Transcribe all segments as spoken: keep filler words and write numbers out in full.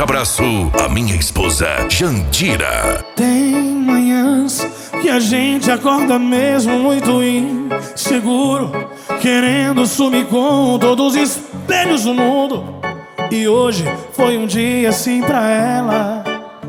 forte abraço à minha esposa, Jandira. Tem manhãs que a gente acorda mesmo muito inseguro, querendo sumir com todos os espelhos do mundo. E hoje foi um dia assim pra ela.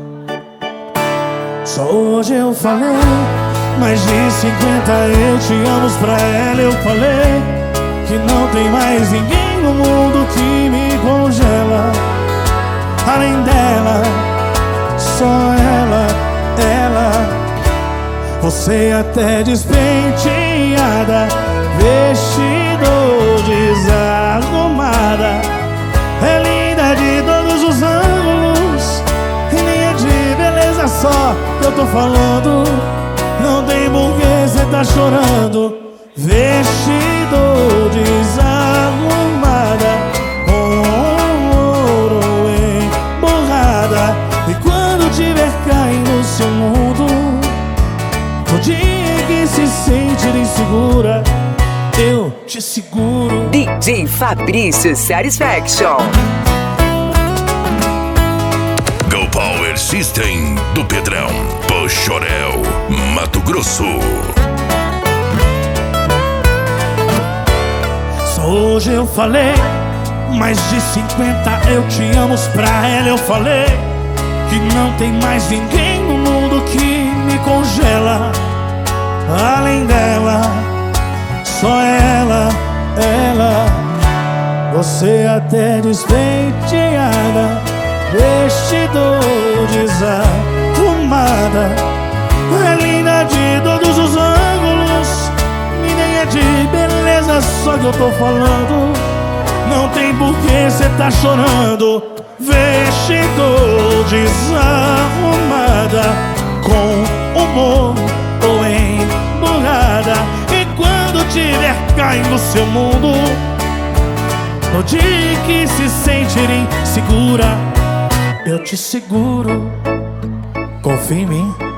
Só hoje eu falei mais de cinquenta eu te amo pra ela. Eu falei que não tem mais ninguém no mundo que me congela. Além dela, só ela, ela. Você até despenteada, vestido desarrumada, é linda de todos os ângulos, e nem é de beleza só que eu tô falando. Não tem porquê cê tá chorando. Vestido desarrumada, com ouro emborrada. E quando tiver caindo no seu mundo, no dia que se sentir insegura, eu te seguro. D J Fabrício Satisfaction. Go Power System do Pedrão, Pochorel, Mato Grosso. Só hoje eu falei mais de cinquenta eu te amo pra ela. Eu falei que não tem mais ninguém no mundo que me congela. Além dela, só ela, ela. Você até despenteada, vestido desarrumada, é linda de todos os ângulos, e nem é de beleza só que eu tô falando. Não tem porquê cê tá chorando. Vestido desarrumada, com humor ou emburrada. E quando tiver caindo no seu mundo, no dia que se sentir insegura, eu te seguro. Confia em mim.